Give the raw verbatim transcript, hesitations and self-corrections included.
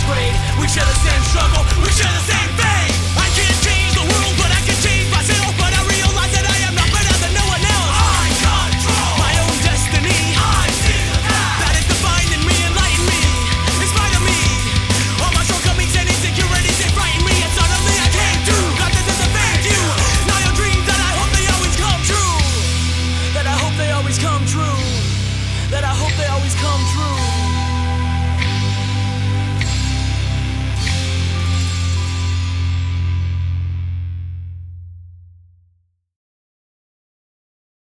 afraid. We share the same struggle, we share the same fate. I can't change the world, but I can change myself. But I realize that I am not better than no one else. I control my own destiny. I see the path that is defining me, enlighten me, in spite of me. All my shortcomings and insecurities, they frighten me. And suddenly I came to, God, this is a thank you. Now your dreams that I hope they always come true. That I hope they always come true. That I hope they always come true.